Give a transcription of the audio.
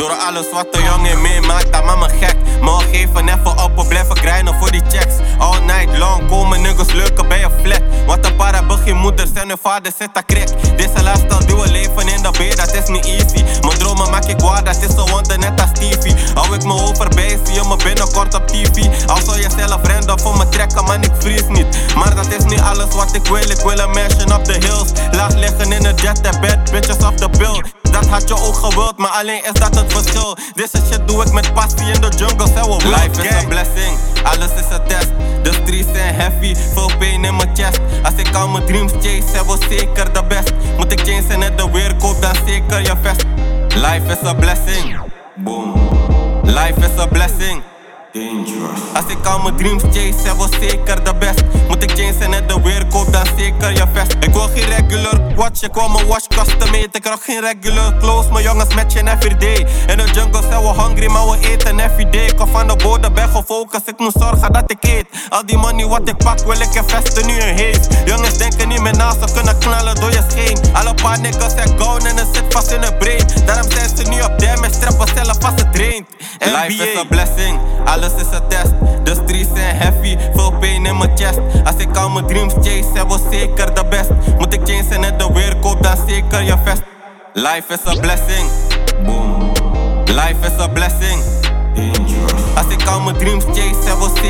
Door alles wat de jongen meemaakt, dat maakt me gek. Maar geven even op en blijven grinden voor die checks. All night long komen niggas leuken bij je flat. Want een paar hebben geen moeders en hun vader zit aan crack. Deze lifestyle die we leven in de B, dat is niet easy. Mijn dromen maak ik waar, dat is zo wonder net als Stevie. Hou ik me overbij, zie je me binnenkort op TV. Al zou je zelf random voor me trekken, man ik vries niet. Maar dat is niet alles wat ik wil een mansion op de hills. Laag liggen in een jet en bad bitches off the bill. Dat had je ook gewild, maar alleen is dat het verschil. Deze shit doe ik met passie in de jungle, zijn we life is a blessing, alles is een test. De streets zijn heavy, veel pain in mijn chest. Als ik al mijn dreams chase, zijn we zeker de best. Moet ik change en net de weer koop, dan zeker je vest. Life is a blessing, boom. Life is a blessing, dangerous. Als ik al mijn dreams chase, zijn we zeker de best. Moet ik change en net de weer koop, dan zeker je vest. Ik wil geen regular watch, ik wil mijn watch custom made. Ik krijg geen regular clothes, mijn jongens matchen everyday. In de jungle zijn we hungry, maar we eten everyday. Ik kom van de bodem, ben gefocust, ik moet zorgen dat ik eet. Al die money wat ik pak, wil ik investen nu in haze. Jongens denken niet meer na, ze kunnen knallen door je scheen. Alle paar niggas zijn gone en het zit vast in hun brain. Daarom zijn ze nu op damage, strappen zelf als het traint. Life is a blessing, alles is een test. De streets zijn heavy, veel pain in mijn chest. Als ik al mijn dreams chase, zijn we zeker de best. Moet ik change en net de weer koop, dan zeker je vest. Life is a blessing, boom. Life is a blessing, dangerous. Als ik al mijn dreams chase, zijn we